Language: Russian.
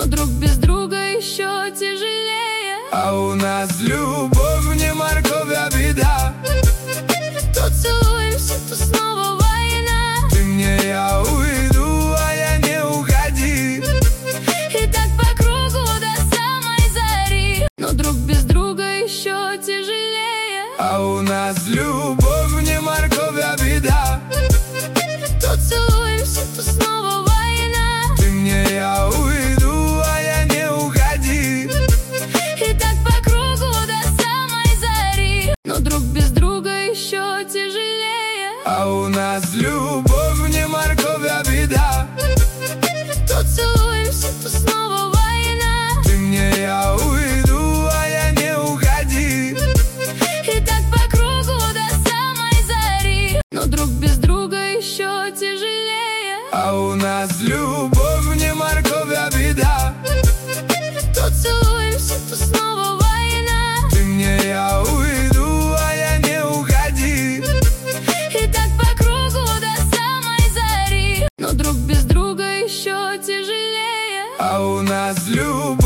но друг без друга еще тяжелее. А у нас любовь не морковь, а беда. То целуемся, то снова война. Ты мне, я уйду, а я не уходи. И так по кругу до самой зари, но друг без друга еще тяжелее. А у нас любовь не морковь, а беда. То целуемся, то снова война. Ты мне, я уйду, а я не уходи. И так по кругу до самой зари, но друг без друга еще тяжелее. А у нас любовь не морковь, а беда. То целуемся, то снова война. Ты мне, я уйду, а я не уходи. И так по кругу до самой зари, но друг без друга еще тяжелее. А у нас любовь не морковь, а беда. То целуемся, то снова война. Ты мне, я уйду, а я не уходи. И так по кругу до самой зари, но друг без друга еще тяжелее. А у нас любовь